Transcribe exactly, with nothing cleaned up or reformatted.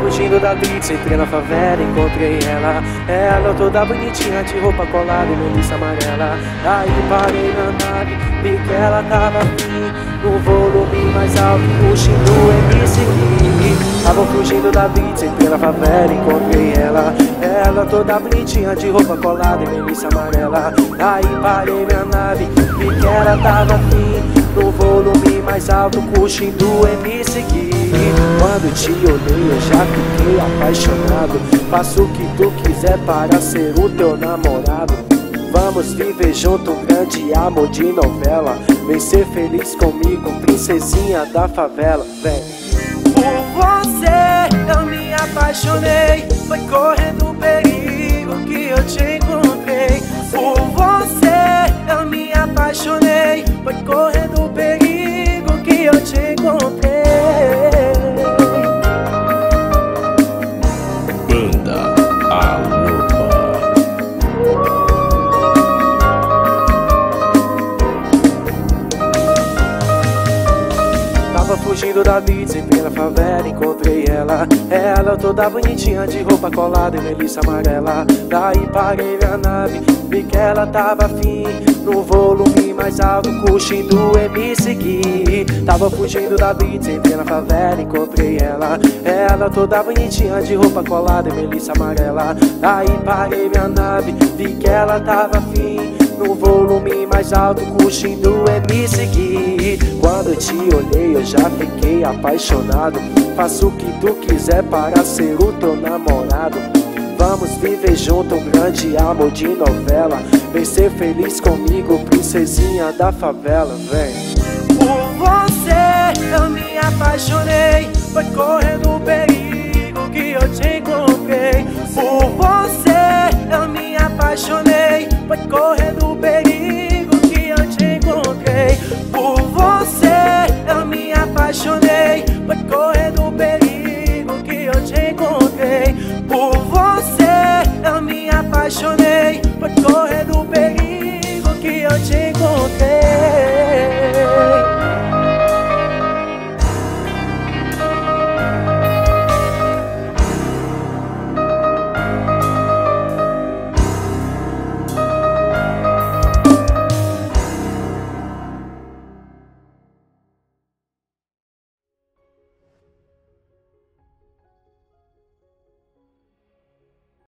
fugindo da blitz, entrei na favela, encontrei ela. Ela toda bonitinha, de roupa colada e melissa amarela. Aí parei na nave, vi que ela tava afim, no volume mais alto, curtindo M C Gui. Tava fugindo da blitz, entrei na favela, encontrei ela. Ela toda bonitinha, de roupa colada e melissa amarela. Aí parei minha nave, vi que ela tava afim, no volume mais alto, curtindo M C Gui. Quando te olhei eu já fiquei apaixonado. Faço o que tu quiser para ser o teu namorado. Vamos viver junto um grande amor de novela. Vem ser feliz comigo, princesinha da favela. Vem. Por você eu me apaixonei, foi correndo o perigo que eu te encontrei. Por você eu me apaixonei, foi correndo o perigo que eu te encontrei. Banda Aloba. Tava fugindo da blitz, entrei na favela, encontrei ela. Ela toda bonitinha, de roupa colada e melissa amarela. Daí parei minha nave, vi que ela tava afim, no volume mais alto, curtindo M C Gui. Tava fugindo da blitz, entrei na favela, encontrei ela. Ela toda bonitinha, de roupa colada e melissa amarela. Daí parei minha nave, vi que ela tava afim, no volume mais alto, curtindo M C Gui. Quando eu te olhei eu já fiquei apaixonado. Faço o que tu quiser para ser o teu namorado. Vamos viver junto um grande amor de novela. Vem ser feliz comigo, princesinha da favela. Vem. Por você eu me apaixonei, foi correndo o perigo que eu te encontrei. Por você eu me apaixonei, foi correndo